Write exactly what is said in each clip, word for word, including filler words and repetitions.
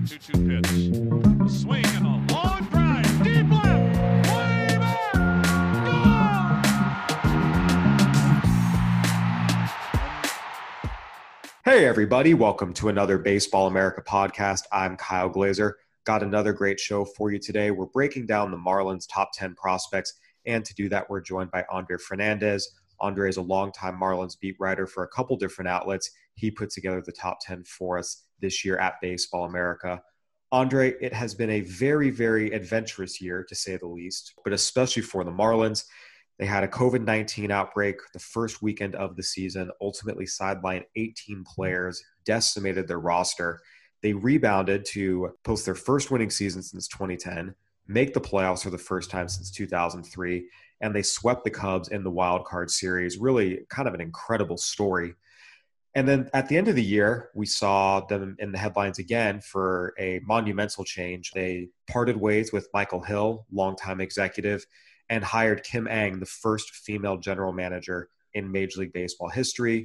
two two pitch. A swing and a long drive. Deep left. Way back. Gone! Hey, everybody. Welcome to another Baseball America podcast. I'm Kyle Glazer. Got another great show for you today. We're breaking down the Marlins' top ten prospects. And to do that, we're joined by Andre Fernandez. Andre is a longtime Marlins beat writer for a couple different outlets. He put together the top ten for us this year at Baseball America. Andre, it has been a very, very adventurous year, to say the least, but especially for the Marlins. They had a covid nineteen outbreak the first weekend of the season, ultimately sidelined eighteen players, decimated their roster. They rebounded to post their first winning season since twenty ten, make the playoffs for the first time since two thousand three, and they swept the Cubs in the wild card series. Really kind of an incredible story. And then at the end of the year, we saw them in the headlines again for a monumental change. They parted ways with Michael Hill, longtime executive, and hired Kim Ng, the first female general manager in Major League Baseball history.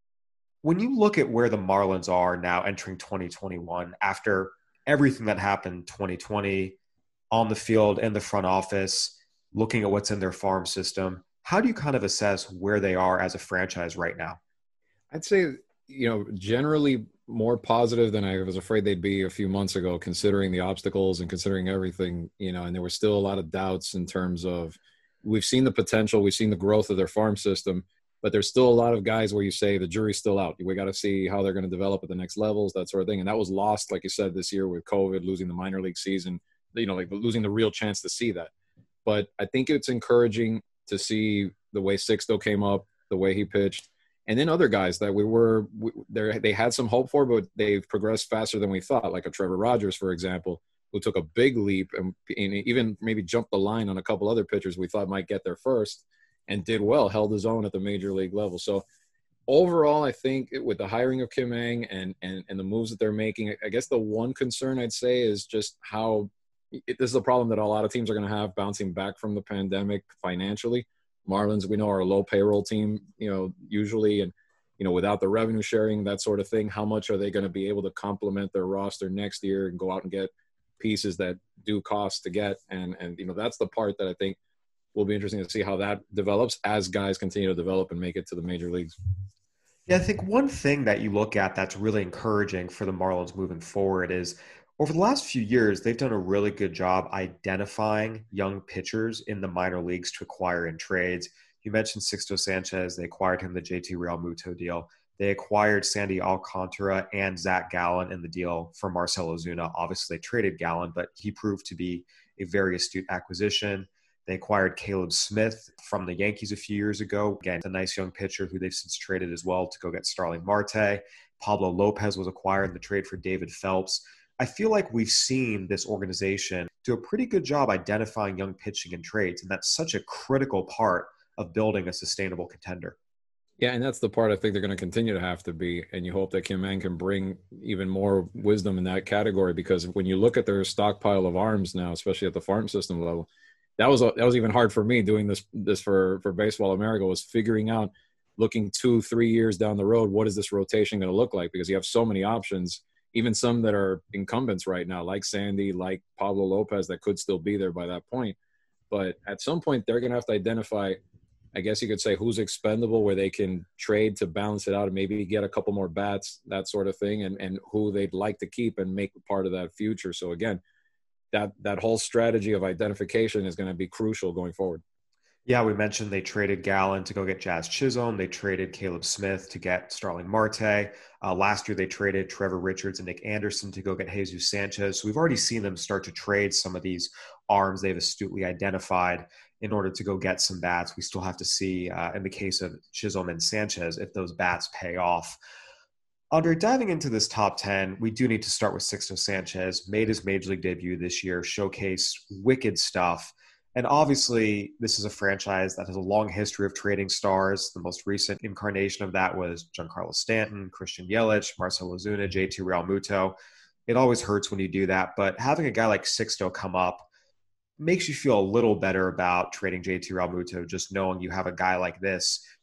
When you look at where the Marlins are now entering twenty twenty-one, after everything that happened twenty twenty, on the field, in the front office, looking at what's in their farm system, how do you kind of assess where they are as a franchise right now? I'd say, you know, generally more positive than I was afraid they'd be a few months ago, considering the obstacles and considering everything, you know, and there were still a lot of doubts in terms of, we've seen the potential, we've seen the growth of their farm system, but there's still a lot of guys where you say the jury's still out. We got to see how they're going to develop at the next levels, that sort of thing. And that was lost, like you said, this year with COVID, losing the minor league season, you know, like losing the real chance to see that. But I think it's encouraging to see the way Sixto came up, the way he pitched, and then other guys that we were we, they had some hope for, but they've progressed faster than we thought, like a Trevor Rogers, for example, who took a big leap and, and even maybe jumped the line on a couple other pitchers we thought might get there first and did well, held his own at the major league level. So overall, I think with the hiring of Kim Ng and, and, and the moves that they're making, I guess the one concern I'd say is just how it, this is a problem that a lot of teams are going to have bouncing back from the pandemic financially. Marlins, we know, are a low payroll team, you know, usually, and, you know, without the revenue sharing, that sort of thing, how much are they going to be able to complement their roster next year and go out and get pieces that do cost to get? And, and, you know, that's the part that I think will be interesting to see how that develops as guys continue to develop and make it to the major leagues. Yeah, I think one thing that you look at that's really encouraging for the Marlins moving forward is over the last few years, they've done a really good job identifying young pitchers in the minor leagues to acquire in trades. You mentioned Sixto Sanchez. They acquired him in the J T Realmuto deal. They acquired Sandy Alcantara and Zach Gallen in the deal for Marcell Ozuna. Obviously, they traded Gallen, but he proved to be a very astute acquisition. They acquired Caleb Smith from the Yankees a few years ago. Again, a nice young pitcher who they've since traded as well to go get Starling Marte. Pablo Lopez was acquired in the trade for David Phelps. I feel like we've seen this organization do a pretty good job identifying young pitching in trades, and that's such a critical part of building a sustainable contender. Yeah, and that's the part I think they're going to continue to have to be, and you hope that Kim Ng can bring even more wisdom in that category, because when you look at their stockpile of arms now, especially at the farm system level, that was a, that was even hard for me doing this this for, for Baseball America, was figuring out, looking two, three years down the road, what is this rotation going to look like? Because you have so many options, even some that are incumbents right now, like Sandy, like Pablo Lopez, that could still be there by that point. But at some point, they're going to have to identify, I guess you could say, who's expendable, where they can trade to balance it out and maybe get a couple more bats, that sort of thing, and, and who they'd like to keep and make part of that future. So again, that, that whole strategy of identification is going to be crucial going forward. Yeah, we mentioned they traded Gallen to go get Jazz Chisholm. They traded Caleb Smith to get Starling Marte. Uh, last year, they traded Trevor Richards and Nick Anderson to go get Jesus Sanchez. So we've already seen them start to trade some of these arms they've astutely identified in order to go get some bats. We still have to see, uh, in the case of Chisholm and Sanchez, if those bats pay off. Andre, diving into this top ten, we do need to start with Sixto Sanchez. Made his Major League debut this year, showcased wicked stuff. And obviously, this is a franchise that has a long history of trading stars. The most recent incarnation of that was Giancarlo Stanton, Christian Yelich, Marcell Ozuna, J T Realmuto. It always hurts when you do that, but having a guy like Sixto come up makes you feel a little better about trading J T Realmuto, just knowing you have a guy like this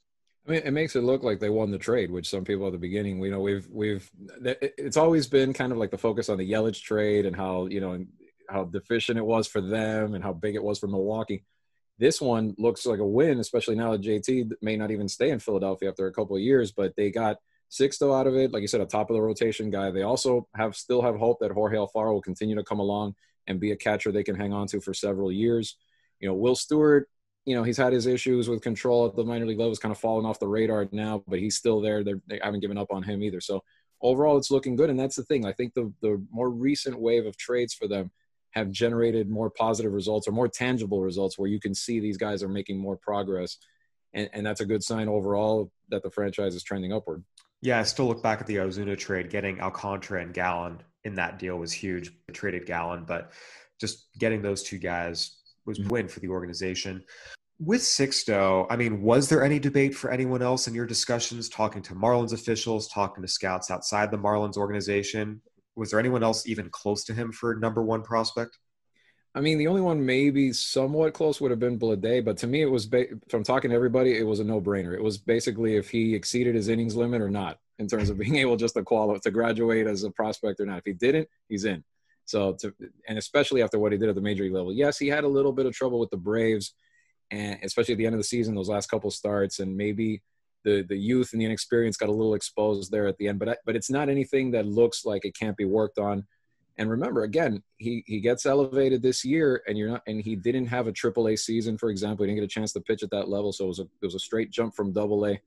I mean, it makes it look like they won the trade, which some people at the beginning, we know we've we've it's always been kind of like the focus on the Yelich trade and how, you know, how deficient it was for them and how big it was for Milwaukee. This one looks like a win, especially now that J T may not even stay in Philadelphia after a couple of years, but they got Sixto out of it, like you said, a top of the rotation guy. They also have still have hope that Jorge Alfaro will continue to come along and be a catcher they can hang on to for several years. You know, Will Stewart, you know, he's had his issues with control at the minor league level. It's kind of fallen off the radar now, but he's still there. They're, they haven't given up on him either. So overall, it's looking good. And that's the thing. I think the, the more recent wave of trades for them have generated more positive results or more tangible results where you can see these guys are making more progress. And, and that's a good sign overall that the franchise is trending upward. Yeah, I still look back at the Ozuna trade. Getting Alcantara and Gallen in that deal was huge. They traded Gallen, but just getting those two guys was a win for the organization. With Sixto, I mean, was there any debate for anyone else in your discussions, talking to Marlins officials, talking to scouts outside the Marlins organization? Was there anyone else even close to him for number one prospect? I mean, the only one maybe somewhat close would have been Blade, but to me, it was ba- from talking to everybody, it was a no-brainer. It was basically if he exceeded his innings limit or not in terms of being able just to qualify to graduate as a prospect or not. If he didn't, he's in. So, to, and especially after what he did at the major league level, yes, he had a little bit of trouble with the Braves, and especially at the end of the season, those last couple starts, and maybe the the youth and the inexperience got a little exposed there at the end. But but it's not anything that looks like it can't be worked on. And remember, again, he he gets elevated this year, and you're not, and he didn't have a triple A season, for example. He didn't get a chance to pitch at that level, so it was a it was a straight jump from double A.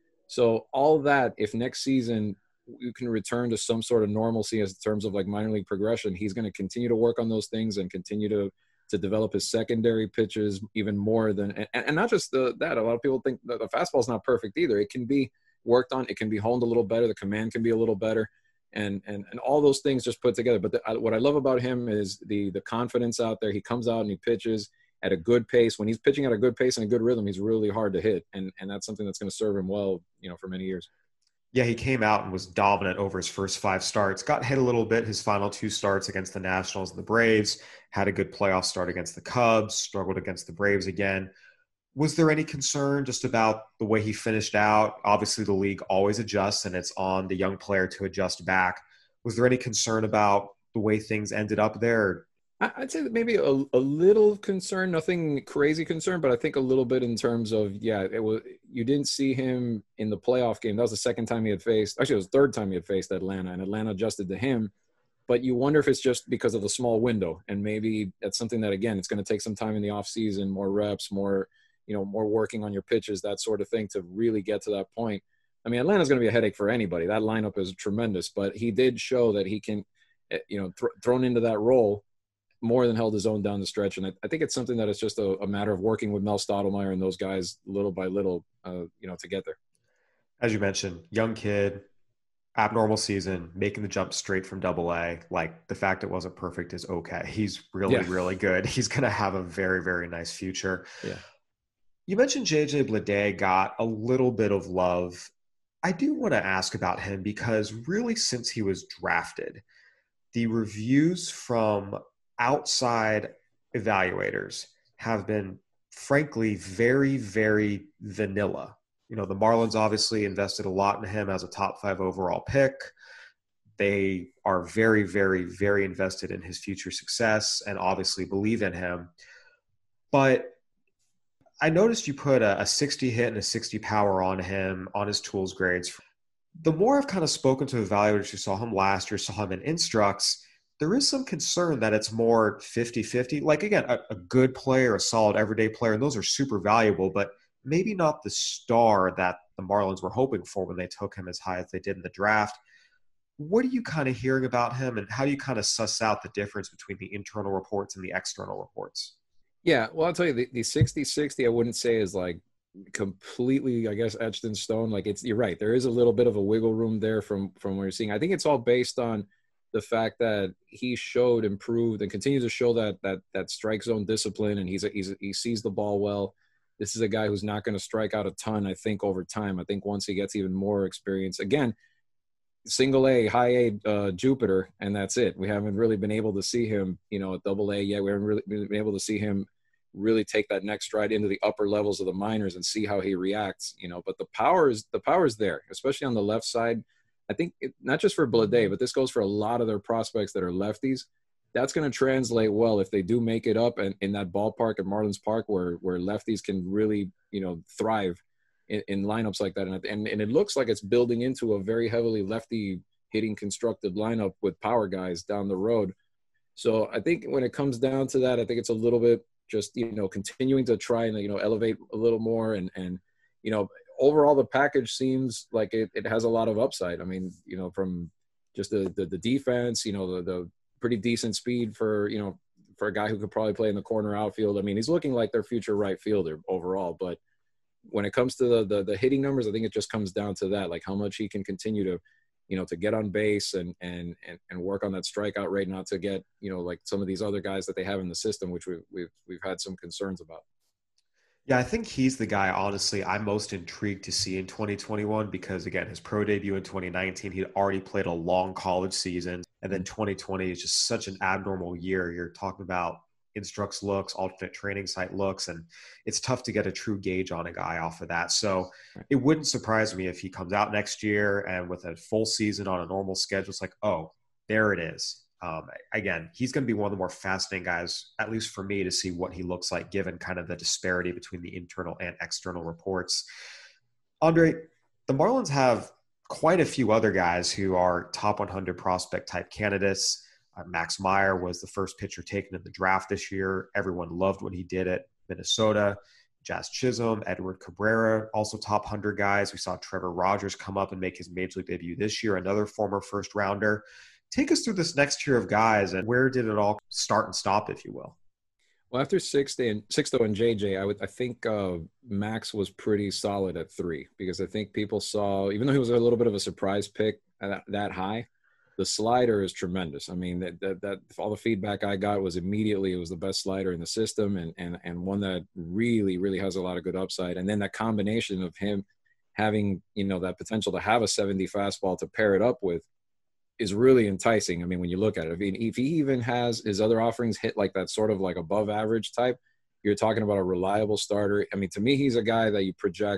So all that, if next season you can return to some sort of normalcy as in terms of like minor league progression, he's going to continue to work on those things and continue to to develop his secondary pitches even more than, and, and not just the, that. A lot of people think that the fastball is not perfect either. It can be worked on. It can be honed a little better. The command can be a little better. And, and, and all those things just put together. But the, I, what I love about him is the, the confidence out there. He comes out and he pitches at a good pace. When he's pitching at a good pace and a good rhythm, he's really hard to hit. And, and that's something that's going to serve him well, you know, for many years. Yeah, he came out and was dominant over his first five starts. Got hit a little bit his final two starts against the Nationals and the Braves. Had a good playoff start against the Cubs. Struggled against the Braves again. Was there any concern just about the way he finished out? Obviously, the league always adjusts, and it's on the young player to adjust back. Was there any concern about the way things ended up there? I'd say that maybe a, a little concern, nothing crazy concern, but I think a little bit in terms of, yeah, it was, you didn't see him in the playoff game. That was the second time he had faced, actually it was the third time he had faced Atlanta, and Atlanta adjusted to him. But you wonder if it's just because of the small window, and maybe that's something that, again, it's going to take some time in the off season, more reps, more, you know, more working on your pitches, that sort of thing to really get to that point. I mean, Atlanta's going to be a headache for anybody. That lineup is tremendous, but he did show that he can, you know, th- thrown into that role, more than held his own down the stretch. And I, I think it's something that it's just a, a matter of working with Mel Stottlemyre and those guys little by little, uh, you know, to get there. As you mentioned, young kid, abnormal season, making the jump straight from double A. Like, the fact it wasn't perfect is okay. He's really, yeah. really good. He's going to have a very, very nice future. Yeah. You mentioned J J Bleday got a little bit of love. I do want to ask about him because really since he was drafted, the reviews from outside evaluators have been frankly very, very vanilla. You know, the Marlins obviously invested a lot in him as a top five overall pick. They are very, very, very invested in his future success and obviously believe in him. But I noticed you put a, a sixty hit and a sixty power on him, on his tools grades. The more I've kind of spoken to evaluators who saw him last year, saw him in Instructs, there is some concern that it's more fifty-fifty. Like, again, a, a good player, a solid everyday player, and those are super valuable, but maybe not the star that the Marlins were hoping for when they took him as high as they did in the draft. What are you kind of hearing about him, and how do you kind of suss out the difference between the internal reports and the external reports? Yeah, well, I'll tell you, the, the sixty sixty I wouldn't say is like completely, I guess, etched in stone. Like, it's, you're right, there is a little bit of a wiggle room there from from what you're seeing. I think it's all based on the fact that he showed, improved, and continues to show that that that strike zone discipline, and he's a, he's a, he sees the ball well. This is a guy who's not going to strike out a ton, I think, over time. I think once he gets even more experience, again, single A, high A, uh, Jupiter, and that's it. We haven't really been able to see him, you know, at double A yet. We haven't really been able to see him really take that next stride into the upper levels of the minors and see how he reacts, you know. But the power is the power is there, especially on the left side. I think it, not just for Blade, but this goes for a lot of their prospects that are lefties. That's going to translate well if they do make it up and in that ballpark at Marlins Park where where lefties can really, you know, thrive in, in lineups like that. And, and and it looks like it's building into a very heavily lefty hitting constructed lineup with power guys down the road. So I think when it comes down to that, I think it's a little bit just, you know, continuing to try and, you know, elevate a little more. And, and you know, overall the package seems like it, it has a lot of upside. I mean, you know, from just the, the, the defense, you know, the, the pretty decent speed for, you know, for a guy who could probably play in the corner outfield. I mean, he's looking like their future right fielder overall. But when it comes to the, the, the hitting numbers, I think it just comes down to that, like how much he can continue to, you know, to get on base and, and, and, and work on that strikeout rate, not to get, you know, like some of these other guys that they have in the system, which we've, we've, we've had some concerns about. Yeah, I think he's the guy, honestly, I'm most intrigued to see in twenty twenty-one because, again, his pro debut in twenty nineteen, he'd already played a long college season. And then twenty twenty is just such an abnormal year. You're talking about Instructs looks, alternate training site looks, and it's tough to get a true gauge on a guy off of that. So it wouldn't surprise me if he comes out next year and with a full season on a normal schedule, it's like, oh, there it is. Um, again, he's going to be one of the more fascinating guys, at least for me, to see what he looks like given kind of the disparity between the internal and external reports. Andre, the Marlins have quite a few other guys who are top one hundred prospect type candidates. Uh, Max Meyer was the first pitcher taken in the draft this year. Everyone loved when he did it. Minnesota, Jazz Chisholm, Edward Cabrera, also top one hundred guys. We saw Trevor Rogers come up and make his major league debut this year, another former first rounder. Take us through this next tier of guys and where did it all start and stop, if you will? Well, after Sixto and Sixto and J J, I would I think uh, Max was pretty solid at three because I think people saw, even though he was a little bit of a surprise pick at that high, the slider is tremendous. I mean, that, that, that all the feedback I got was immediately it was the best slider in the system and, and, and one that really, really has a lot of good upside. And then that combination of him having, you know, that potential to have a seventy fastball to pair it up with is really enticing. I mean, when you look at it, I mean, if he even has his other offerings hit like that sort of like above average type, you're talking about a reliable starter. I mean, to me, he's a guy that you project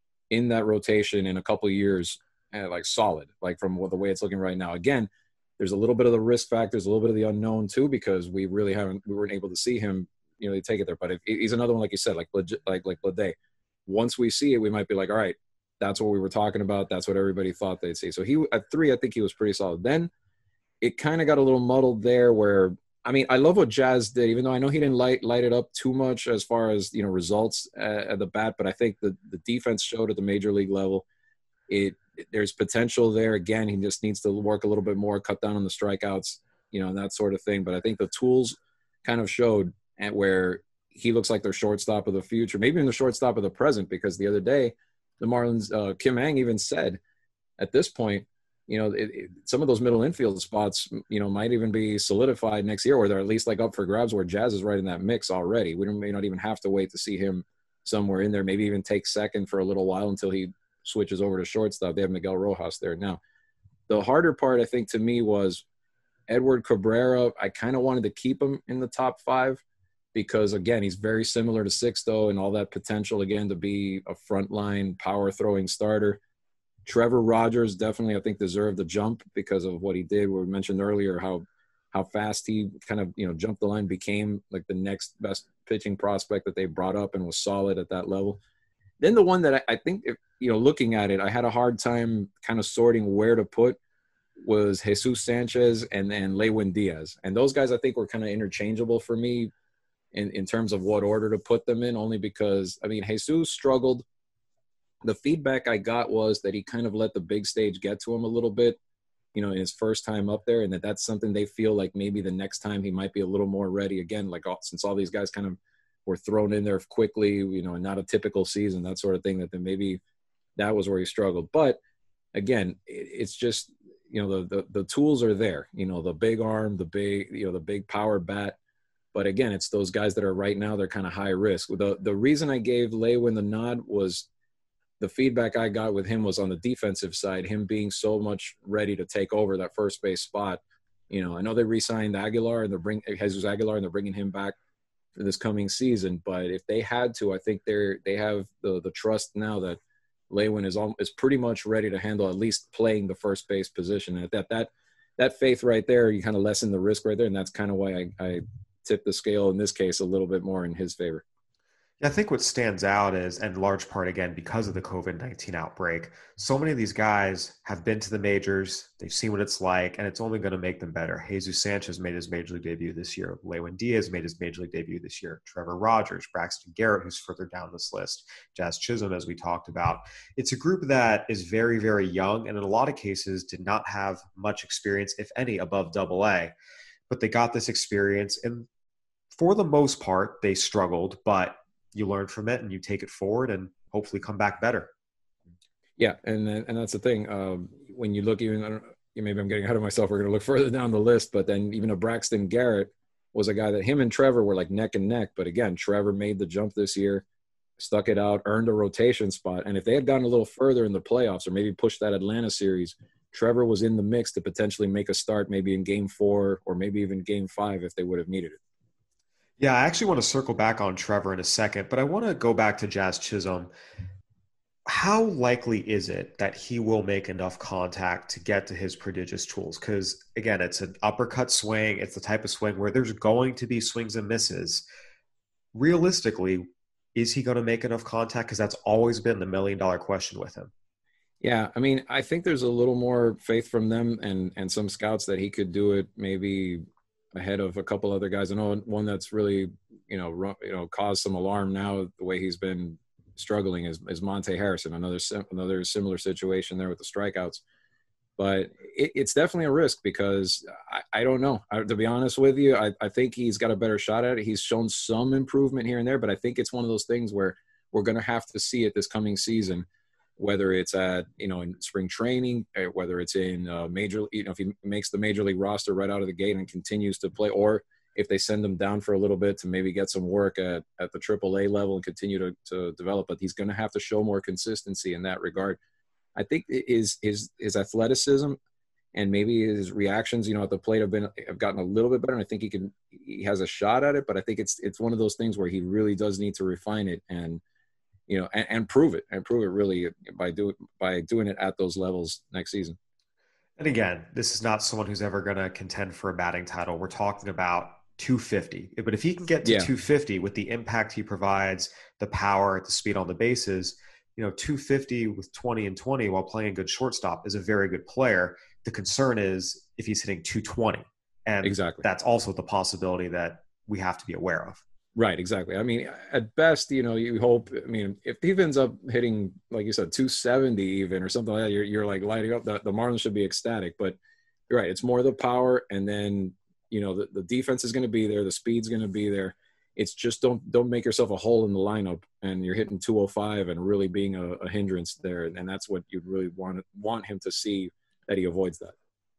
in that rotation in a couple of years and like solid, like from the way it's looking right now. Again, there's a little bit of the risk factors, a little bit of the unknown too, because we really haven't, we weren't able to see him, you know, take it there. But if he's another one, like you said, like legit, like like Blade. Once we see it, we might be like, all right, that's what we were talking about. That's what everybody thought they'd see. So he at three, I think he was pretty solid. Then it kind of got a little muddled there, where I mean, I love what Jazz did, even though I know he didn't light light it up too much as far as, you know, results at, at the bat. But I think the the defense showed at the major league level. It there's potential there. Again, he just needs to work a little bit more, cut down on the strikeouts, you know, and that sort of thing. But I think the tools kind of showed at where he looks like their shortstop of the future, maybe even the shortstop of the present, because the other day the Marlins, uh, Kim Ng even said at this point, you know, it, it, some of those middle infield spots, you know, might even be solidified next year, or they're at least like up for grabs, where Jazz is right in that mix already. We may not even have to wait to see him somewhere in there, maybe even take second for a little while until he switches over to shortstop. They have Miguel Rojas there now. The harder part, I think, to me was Edward Cabrera. I kind of wanted to keep him in the top five because, again, he's very similar to Sixto and all that potential, again, to be a frontline power-throwing starter. Trevor Rogers definitely, I think, deserved the jump because of what he did. We mentioned earlier how how fast he kind of, you know, jumped the line, became like the next best pitching prospect that they brought up and was solid at that level. Then the one that I, I think, if, you know, looking at it, I had a hard time kind of sorting where to put was Jesus Sanchez and then Lewin Diaz. And those guys, I think, were kind of interchangeable for me in, in terms of what order to put them in, only because, I mean, Jesus struggled. The feedback I got was that he kind of let the big stage get to him a little bit, you know, in his first time up there, and that that's something they feel like maybe the next time he might be a little more ready again, like all, since all these guys kind of were thrown in there quickly, you know, and not a typical season, that sort of thing, that then maybe that was where he struggled. But again, it, it's just, you know, the, the the tools are there, you know, the big arm, the big, you know, the big power bat. But again, it's those guys that are right now, they're kind of high risk. The the reason I gave Lewin the nod was the feedback I got with him was on the defensive side, him being so much ready to take over that first base spot. You know, I know they re-signed Aguilar and they're bring Jesus Aguilar and they're bringing him back for this coming season. But if they had to, I think they're they have the the trust now that Lewin is all, is pretty much ready to handle at least playing the first base position. And that that that faith right there, you kind of lessen the risk right there, and that's kind of why I, I tip the scale in this case a little bit more in his favor. Yeah, I think what stands out is, and large part, again, because of the COVID nineteen outbreak, so many of these guys have been to the majors. They've seen what it's like, and it's only going to make them better. Jesus Sanchez made his major league debut this year. Lewin Diaz made his major league debut this year. Trevor Rogers, Braxton Garrett, who's further down this list, Jazz Chisholm, as we talked about. It's a group that is very, very young, and in a lot of cases did not have much experience, if any, above double A. But they got this experience, and for the most part, they struggled, but you learn from it and you take it forward and hopefully come back better. Yeah. And and that's the thing. Um, when you look even, I don't, maybe I'm getting ahead of myself. We're going to look further down the list, but then even a Braxton Garrett was a guy that him and Trevor were like neck and neck. But again, Trevor made the jump this year, stuck it out, earned a rotation spot. And if they had gotten a little further in the playoffs or maybe pushed that Atlanta series, Trevor was in the mix to potentially make a start maybe in game four or maybe even game five if they would have needed it. Yeah, I actually want to circle back on Trevor in a second, but I want to go back to Jazz Chisholm. How likely is it that he will make enough contact to get to his prodigious tools? Because, again, it's an uppercut swing. It's the type of swing where there's going to be swings and misses. Realistically, is he going to make enough contact? Because that's always been the million-dollar question with him. Yeah, I mean, I think there's a little more faith from them and and some scouts that he could do it maybe – ahead of a couple other guys. I know one that's really, you know, run, you know, caused some alarm now the way he's been struggling is, is Monte Harrison, another another similar situation there with the strikeouts. But it, it's definitely a risk because I, I don't know. I, to be honest with you, I, I think he's got a better shot at it. He's shown some improvement here and there, but I think it's one of those things where we're going to have to see it this coming season, whether it's at, you know, in spring training, whether it's in uh, major, you know, if he makes the major league roster right out of the gate and continues to play, or if they send him down for a little bit to maybe get some work at, at the triple A level and continue to, to develop, but he's going to have to show more consistency in that regard. I think his, his, his athleticism and maybe his reactions, you know, at the plate have been, have gotten a little bit better. And I think he can, he has a shot at it, but I think it's, it's one of those things where he really does need to refine it and, you know, and, and prove it and prove it really by doing by doing it at those levels next season. And again, this is not someone who's ever going to contend for a batting title. We're talking about two fifty. But if he can get to yeah. two fifty with the impact he provides, the power, the speed on the bases, you know, two fifty with twenty and twenty while playing good shortstop is a very good player. The concern is if he's hitting two twenty. And exactly. That's also the possibility that we have to be aware of. Right, exactly. I mean, at best, you know, you hope, I mean, if he ends up hitting, like you said, two seventy even or something like that, you're, you're like lighting up, the, the Marlins should be ecstatic. But you're right, it's more the power, and then, you know, the, the defense is going to be there, the speed's going to be there. It's just don't don't make yourself a hole in the lineup and you're hitting two oh five and really being a, a hindrance there. And that's what you'd really want want him to see, that he avoids that.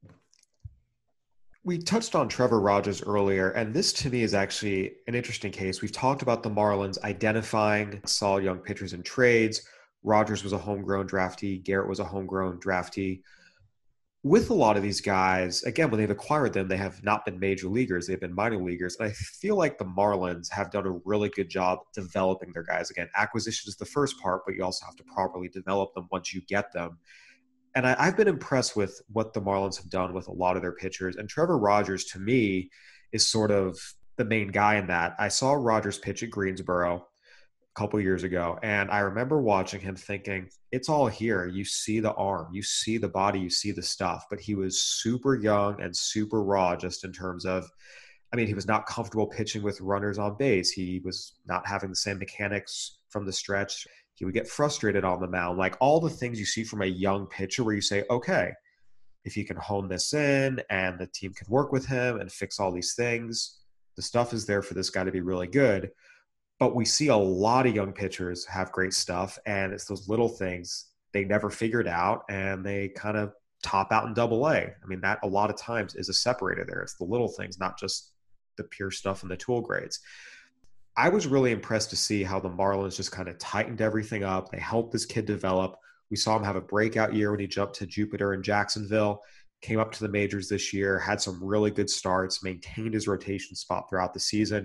We touched on Trevor Rogers earlier, and this to me is actually an interesting case. We've talked about the Marlins identifying solid young pitchers in trades. Rogers was a homegrown draftee. Garrett was a homegrown draftee. With a lot of these guys, again, when they've acquired them, they have not been major leaguers. They've been minor leaguers. And I feel like the Marlins have done a really good job developing their guys. Again, acquisition is the first part, but you also have to properly develop them once you get them. And I, I've been impressed with what the Marlins have done with a lot of their pitchers. And Trevor Rogers, to me, is sort of the main guy in that. I saw Rogers pitch at Greensboro a couple years ago, and I remember watching him thinking, it's all here. You see the arm, you see the body, you see the stuff. But he was super young and super raw just in terms of, I mean, he was not comfortable pitching with runners on base. He was not having the same mechanics from the stretch. He would get frustrated on the mound, like all the things you see from a young pitcher where you say, okay, if you can hone this in and the team can work with him and fix all these things, the stuff is there for this guy to be really good. But we see a lot of young pitchers have great stuff, and it's those little things they never figured out, and they kind of top out in double A. I mean, that a lot of times is a separator there. It's the little things, not just the pure stuff in the tool grades. I was really impressed to see how the Marlins just kind of tightened everything up. They helped this kid develop. We saw him have a breakout year when he jumped to Jupiter and Jacksonville, came up to the majors this year, had some really good starts, maintained his rotation spot throughout the season.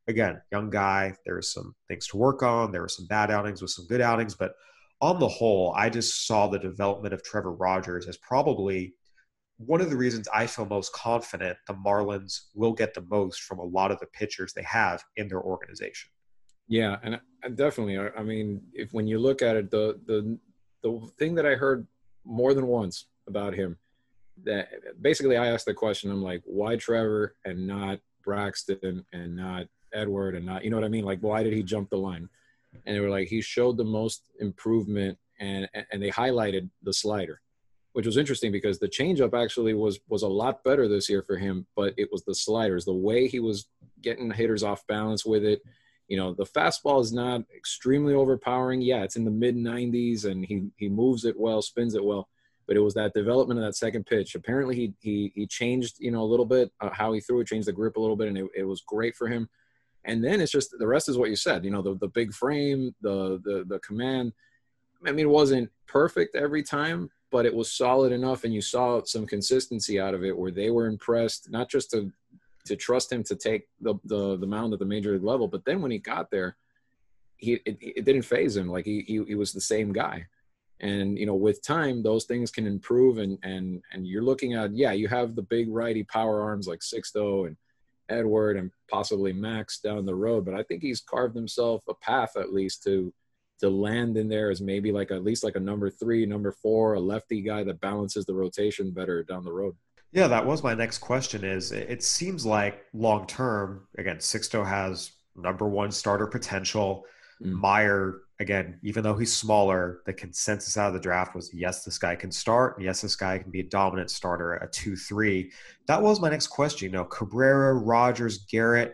again, young guy. There were some things to work on. There were some bad outings with some good outings. But on the whole, I just saw the development of Trevor Rogers as probably one of the reasons I feel most confident the Marlins will get the most from a lot of the pitchers they have in their organization. Yeah, and I definitely. I mean, if when you look at it, the the the thing that I heard more than once about him, that basically I asked the question, I'm like, why Trevor and not Braxton and not Edward and not, you know what I mean? Like, why did he jump the line? And they were like, he showed the most improvement, and and they highlighted the slider, which was interesting because the changeup actually was was a lot better this year for him, but it was the sliders, the way he was getting hitters off balance with it. You know, the fastball is not extremely overpowering. Yeah, it's in the mid nineties, and he he moves it well, spins it well. But it was that development of that second pitch. Apparently, he he he changed, you know, a little bit uh, how he threw it, changed the grip a little bit, and it, it was great for him. And then it's just the rest is what you said. You know, the the big frame, the the the command. I mean, it wasn't perfect every time, but it was solid enough, and you saw some consistency out of it where they were impressed, not just to to trust him to take the, the, the mound at the major league level. But then when he got there, he, it, it didn't faze him. Like he, he, he was the same guy. And, you know, with time, those things can improve. And, and, and you're looking at, yeah, you have the big righty power arms like Sixto and Edward and possibly Max down the road. But I think he's carved himself a path at least to, to land in there as maybe like at least like a number three, number four, a lefty guy that balances the rotation better down the road. Yeah, that was my next question is it seems like long-term, again, Sixto has number one starter potential. Mm. Meyer, again, even though he's smaller, the consensus out of the draft was, yes, this guy can start. And yes, this guy can be a dominant starter, a two three. That was my next question. You know, Cabrera, Rogers, Garrett,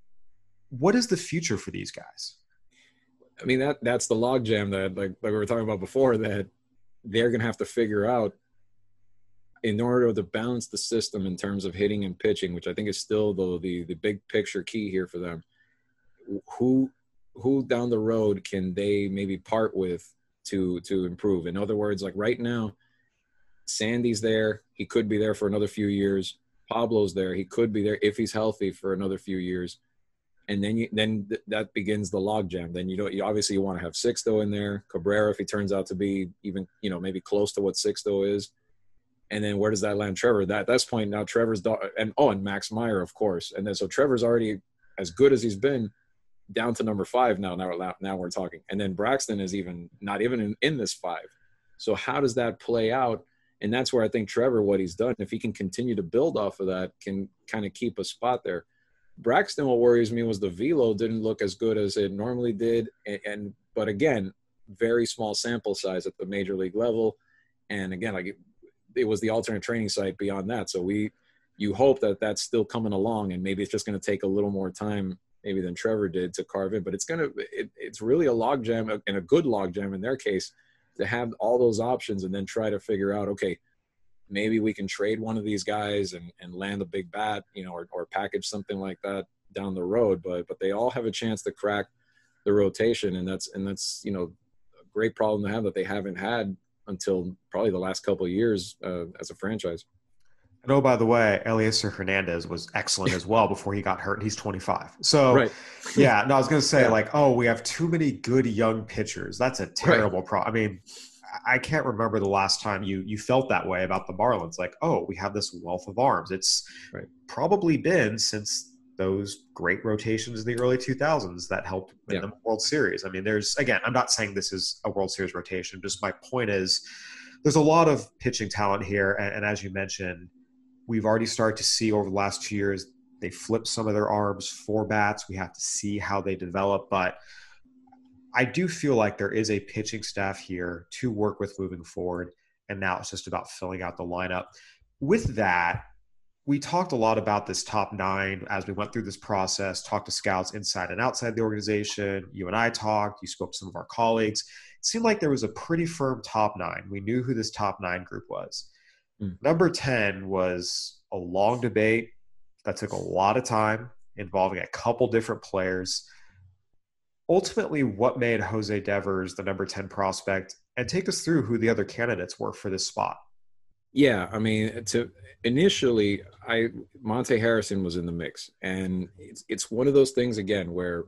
what is the future for these guys? I mean, that that's the logjam that, like, like we were talking about before, that they're going to have to figure out in order to balance the system in terms of hitting and pitching, which I think is still the, the the big picture key here for them. Who who down the road can they maybe part with to to improve? In other words, like right now, Sandy's there. He could be there for another few years. Pablo's there. He could be there if he's healthy for another few years. And then you then th- that begins the logjam. Then you don't you obviously you want to have Sixto in there, Cabrera if he turns out to be even, you know, maybe close to what Sixto is. And then where does that land Trevor? That at this point now Trevor's – and oh, and Max Meyer, of course. And then so Trevor's already as good as he's been down to number five now. Now, now we're talking. And then Braxton is even not even in, in this five. So how does that play out? And that's where I think Trevor, what he's done, if he can continue to build off of that, can kind of keep a spot there. Braxton, what worries me was the velo didn't look as good as it normally did. And, and but again, very small sample size at the major league level. And again, like – it was the alternate training site beyond that. So we, you hope that that's still coming along, and maybe it's just going to take a little more time maybe than Trevor did to carve in, but it's going to, it, it's really a logjam and a good logjam in their case to have all those options and then try to figure out, okay, maybe we can trade one of these guys and, and land a big bat, you know, or, or package something like that down the road. But, but they all have a chance to crack the rotation. And that's, and that's, you know, a great problem to have that they haven't had until probably the last couple of years uh, as a franchise. And oh, by the way, Eliezer Hernandez was excellent as well before he got hurt. He's twenty-five. So, right. yeah, no, I was going to say, yeah. like, oh, we have too many good young pitchers. That's a terrible right. problem. I mean, I can't remember the last time you you felt that way about the Marlins. Like, oh, we have this wealth of arms. It's right. probably been since those great rotations in the early two thousands that helped win yeah. the World Series. I mean, there's, again, I'm not saying this is a World Series rotation. Just my point is there's a lot of pitching talent here. And, and as you mentioned, we've already started to see over the last two years, they flip some of their arms for bats. We have to see how they develop. But I do feel like there is a pitching staff here to work with moving forward. And now it's just about filling out the lineup. With that, we talked a lot about this top nine as we went through this process, talked to scouts inside and outside the organization. You and I talked. You spoke to some of our colleagues. It seemed like there was a pretty firm top nine. We knew who this top nine group was. Mm. Number ten was a long debate that took a lot of time, involving a couple different players. Ultimately, what made Jose Devers the number ten prospect? And take us through who the other candidates were for this spot. Yeah, I mean, to initially, I Monte Harrison was in the mix, and it's it's one of those things again where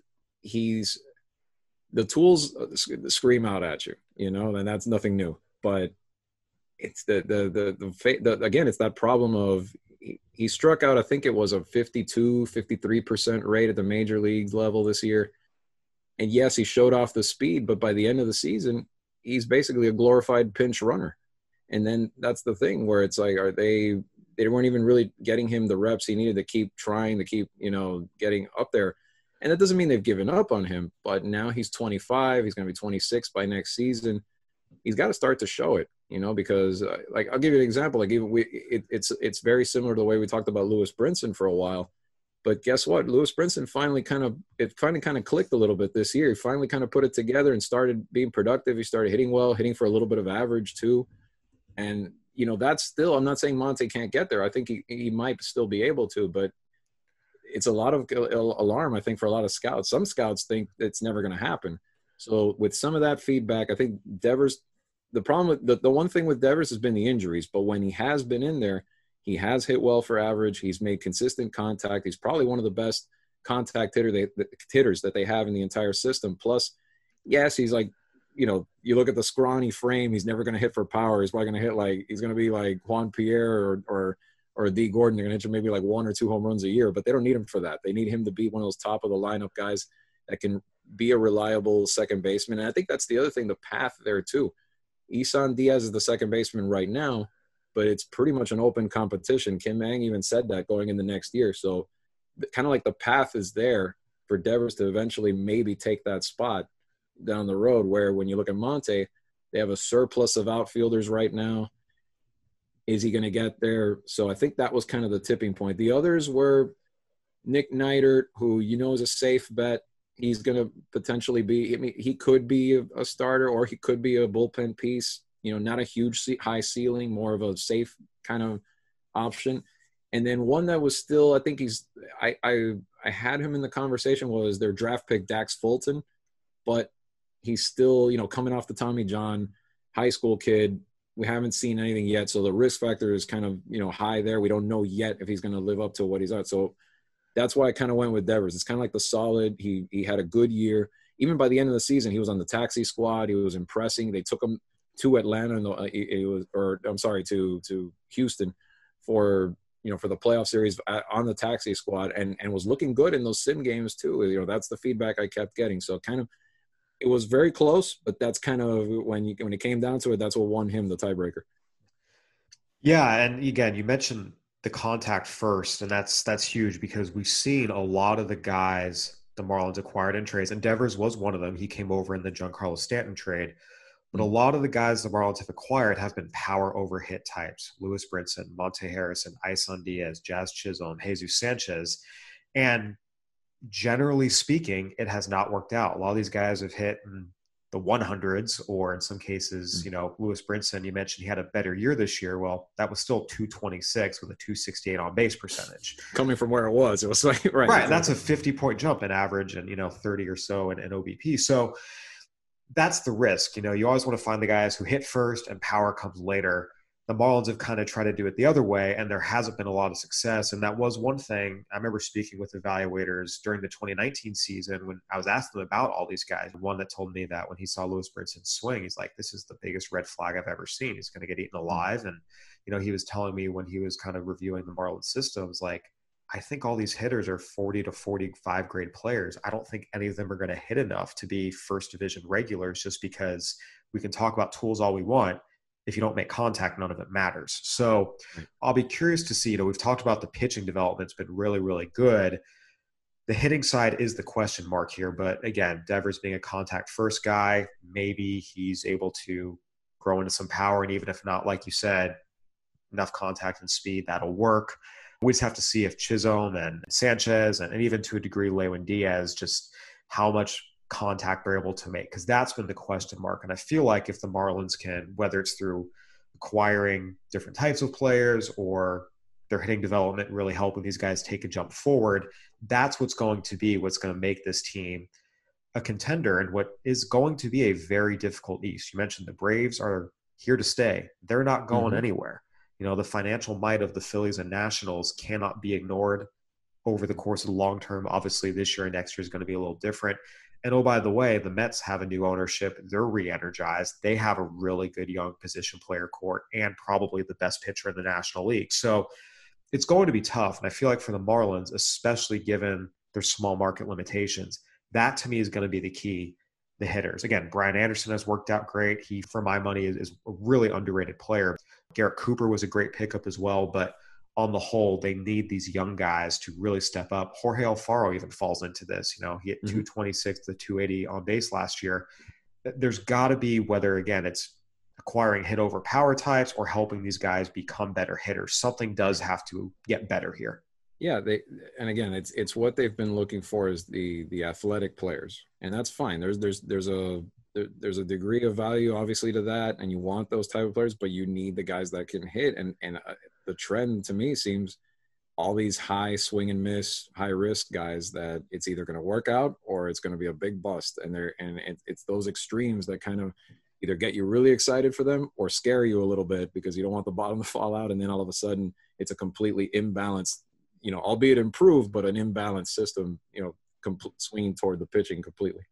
he's the tools scream out at you, you know, and that's nothing new. But it's the the the the, the again, it's that problem of he, he struck out. I think it was a fifty-two, fifty-three percent rate at the major leagues level this year. And yes, he showed off the speed, but by the end of the season, he's basically a glorified pinch runner. And then that's the thing where it's like, are they, they weren't even really getting him the reps he needed to keep trying to keep, you know, getting up there. And that doesn't mean they've given up on him, but now he's twenty-five. He's going to be twenty-six by next season. He's got to start to show it, you know, because uh, like, I'll give you an example. Like even we, it, it's, it's very similar to the way we talked about Lewis Brinson for a while. But guess what? Lewis Brinson finally kind of, it finally kind of clicked a little bit this year. He finally kind of put it together and started being productive. He started hitting well, hitting for a little bit of average too. And, you know, that's still, I'm not saying Monte can't get there. I think he, he might still be able to, but it's a lot of alarm, I think, for a lot of scouts. Some scouts think it's never going to happen. So with some of that feedback, I think Devers, the problem with the, the one thing with Devers has been the injuries, but when he has been in there, he has hit well for average. He's made consistent contact. He's probably one of the best contact hitter they, the hitters that they have in the entire system. Plus, yes, he's like, you know, you look at the scrawny frame, he's never going to hit for power. He's probably going to hit like, he's going to be like Juan Pierre or, or, or D Gordon. They're going to hit maybe like one or two home runs a year, but they don't need him for that. They need him to be one of those top of the lineup guys that can be a reliable second baseman. And I think that's the other thing, the path there too. Isan Diaz is the second baseman right now, but it's pretty much an open competition. Kim Mang even said that going in the next year. So kind of like the path is there for Devers to eventually maybe take that spot down the road, where when you look at Monte, they have a surplus of outfielders right now. Is he going to get there? So I think that was kind of the tipping point. The others were Nick Neidert, who you know is a safe bet. He's going to potentially be – I mean, he could be a, a starter, or he could be a bullpen piece. You know, not a huge high ceiling, more of a safe kind of option. And then one that was still – I think he's I, – I, I had him in the conversation was their draft pick, Dax Fulton. But he's still, you know, coming off the Tommy John, high school kid. We haven't seen anything yet. So the risk factor is kind of, you know, high there. We don't know yet if he's going to live up to what he's at. So that's why I kind of went with Devers. It's kind of like the solid. He he had a good year. Even by the end of the season, he was on the taxi squad. He was impressing. They took him to Atlanta, and uh, it was, or I'm sorry, to to Houston for, you know, for the playoff series on the taxi squad, and and was looking good in those sim games too. You know, that's the feedback I kept getting. So kind of, it was very close, but that's kind of when you when it came down to it, that's what won him the tiebreaker. Yeah, and again, you mentioned the contact first, and that's that's huge because we've seen a lot of the guys the Marlins acquired in trades, and Devers was one of them. He came over in the Giancarlo Stanton trade. But a lot of the guys the Marlins have acquired have been power over hit types. Lewis Brinson, Monte Harrison, Isan Diaz, Jazz Chisholm, Jesus Sanchez. And generally speaking, it has not worked out. A lot of these guys have hit in the hundreds, or in some cases, you know, Lewis Brinson, you mentioned he had a better year this year. Well, that was still two twenty-six with a two sixty-eight on base percentage. Coming from where it was, it was like, right. Right. That's a fifty point jump in average and, you know, thirty or so in, in O B P. So that's the risk. You know, you always want to find the guys who hit first and power comes later. The Marlins have kind of tried to do it the other way, and there hasn't been a lot of success. And that was one thing I remember speaking with evaluators during the twenty nineteen season when I was asking them about all these guys. One that told me that when he saw Lewis Brinson swing, he's like, this is the biggest red flag I've ever seen. He's going to get eaten alive. And, you know, he was telling me when he was kind of reviewing the Marlins systems, like, I think all these hitters are forty to forty-five grade players. I don't think any of them are going to hit enough to be first division regulars, just because we can talk about tools all we want. If you don't make contact, none of it matters. So I'll be curious to see, you know, we've talked about the pitching development's been really, really good. The hitting side is the question mark here. But again, Devers being a contact first guy, maybe he's able to grow into some power. And even if not, like you said, enough contact and speed, that'll work. We just have to see if Chisholm and Sanchez and, and even to a degree Lewin Diaz, just how much contact they're able to make, because that's been the question mark. And I feel like if the Marlins can, whether it's through acquiring different types of players or their hitting development, really helping these guys take a jump forward, that's what's going to be what's going to make this team a contender and what is going to be a very difficult East. You mentioned the Braves are here to stay. They're not going Mm-hmm. anywhere. You know, the financial might of the Phillies and Nationals cannot be ignored over the course of the long term. Obviously, this year and next year is going to be a little different. And oh, by the way, the Mets have a new ownership. They're re-energized. They have a really good young position player core and probably the best pitcher in the National League. So it's going to be tough. And I feel like for the Marlins, especially given their small market limitations, that to me is going to be the key. The hitters. Again, Brian Anderson has worked out great. He, for my money, is, is a really underrated player. Garrett Cooper was a great pickup as well. But on the whole, they need these young guys to really step up. Jorge Alfaro even falls into this. You know, he hit mm-hmm. two twenty-six to two eighty on base last year. There's got to be, whether, again, it's acquiring hit over power types or helping these guys become better hitters. Something does have to get better here. Yeah, they and again, it's it's what they've been looking for is the the athletic players, and that's fine. There's there's there's a there, there's a degree of value obviously to that, and you want those type of players, but you need the guys that can hit. And and uh, the trend to me seems all these high swing and miss, high risk guys that it's either going to work out or it's going to be a big bust, and they're and it, it's those extremes that kind of either get you really excited for them or scare you a little bit because you don't want the bottom to fall out, and then all of a sudden it's a completely imbalanced. You know, albeit improved, but an imbalanced system, you know, complete swinging toward the pitching completely.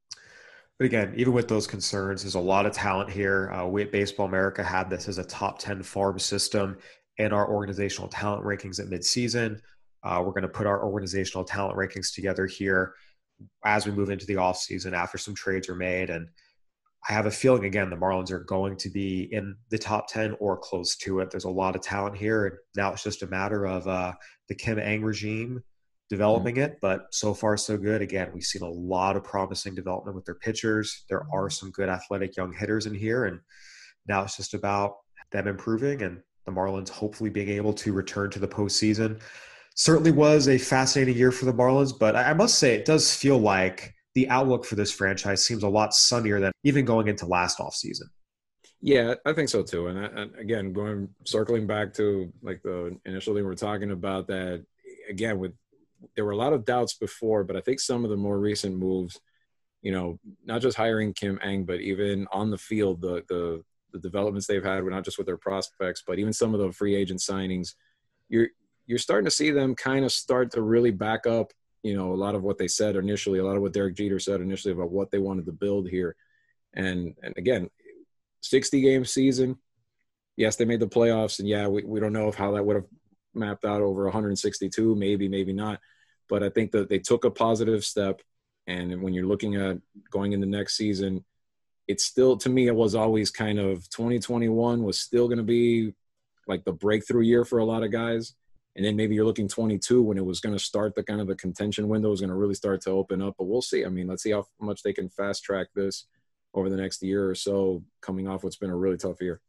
But again, even with those concerns, there's a lot of talent here. Uh, we at Baseball America had this as a top ten farm system in our organizational talent rankings at midseason. Uh, we're going to put our organizational talent rankings together here as we move into the offseason after some trades are made. And I have a feeling, again, the Marlins are going to be in the top ten or close to it. There's a lot of talent here. And now it's just a matter of uh, the Kim Ng regime developing mm-hmm. it. But so far, so good. Again, we've seen a lot of promising development with their pitchers. There are some good athletic young hitters in here. And now it's just about them improving and the Marlins hopefully being able to return to the postseason. Certainly was a fascinating year for the Marlins. But I must say, it does feel like the outlook for this franchise seems a lot sunnier than even going into last offseason. Yeah, I think so too. And, I, and again, going circling back to like the initial thing we were talking about, that again, with there were a lot of doubts before, but I think some of the more recent moves, you know, not just hiring Kim Ng, but even on the field, the the the developments they've had, not just with their prospects, but even some of the free agent signings, you're you're starting to see them kind of start to really back up. You know, a lot of what they said initially, a lot of what Derek Jeter said initially about what they wanted to build here. And and again, sixty-game season, yes, they made the playoffs. And, yeah, we, we don't know if how that would have mapped out over one hundred sixty-two, maybe, maybe not. But I think that they took a positive step. And when you're looking at going into next season, it's still, to me, it was always kind of twenty twenty-one was still going to be like the breakthrough year for a lot of guys. And then maybe you're looking twenty-two when it was going to start the kind of the contention window was going to really start to open up. But we'll see. I mean, let's see how much they can fast track this over the next year or so, coming off what's been a really tough year.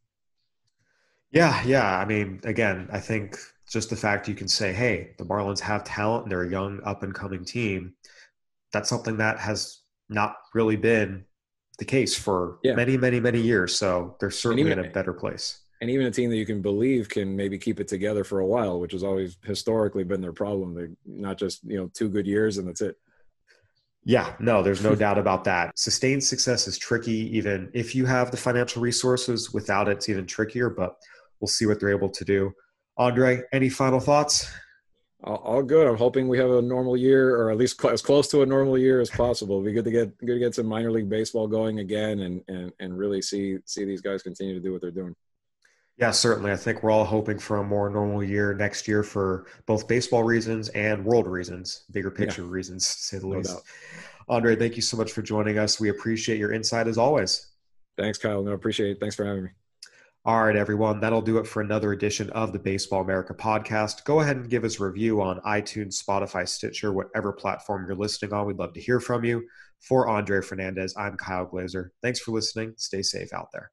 Yeah, yeah. I mean, again, I think just the fact you can say, hey, the Marlins have talent and they're a young up-and-coming team, that's something that has not really been the case for yeah. many, many, many years. So they're certainly even, in a better place. And even a team that you can believe can maybe keep it together for a while, which has always historically been their problem. They're not just, you know, two good years and that's it. Yeah, no, there's no doubt about that. Sustained success is tricky, even if you have the financial resources. Without it, it's even trickier, but we'll see what they're able to do. Andre, any final thoughts? All, all good. I'm hoping we have a normal year, or at least cl- as close to a normal year as possible. It'd be good to get good to get some minor league baseball going again, and and and really see see these guys continue to do what they're doing. Yeah, certainly. I think we're all hoping for a more normal year next year for both baseball reasons and world reasons, bigger picture yeah. reasons, to say the no least. Doubt. Andre, thank you so much for joining us. We appreciate your insight as always. Thanks, Kyle. No, appreciate it. Thanks for having me. All right, everyone. That'll do it for another edition of the Baseball America podcast. Go ahead and give us a review on iTunes, Spotify, Stitcher, whatever platform you're listening on. We'd love to hear from you. For Andre Fernandez, I'm Kyle Glazer. Thanks for listening. Stay safe out there.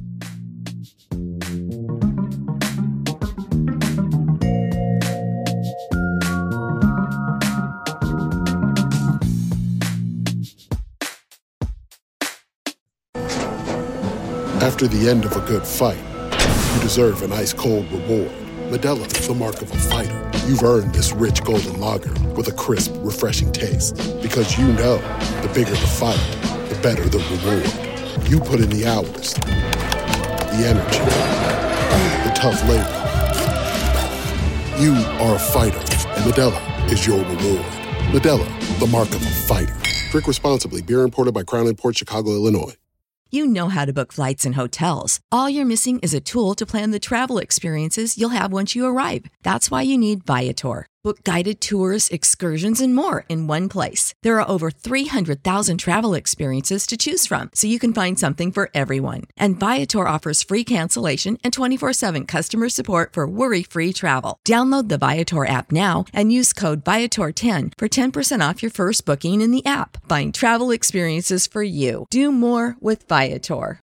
After the end of a good fight, you deserve an ice-cold reward. Modelo is the mark of a fighter. You've earned this rich golden lager with a crisp, refreshing taste. Because you know, the bigger the fight, the better the reward. You put in the hours, the energy, the tough labor. You are a fighter, and Modelo is your reward. Modelo, the mark of a fighter. Drink responsibly. Beer imported by Crown Imports, Chicago, Illinois. You know how to book flights and hotels. All you're missing is a tool to plan the travel experiences you'll have once you arrive. That's why you need Viator. Book guided tours, excursions, and more in one place. There are over three hundred thousand travel experiences to choose from, so you can find something for everyone. And Viator offers free cancellation and twenty-four seven customer support for worry-free travel. Download the Viator app now and use code Viator ten for ten percent off your first booking in the app. Find travel experiences for you. Do more with Viator.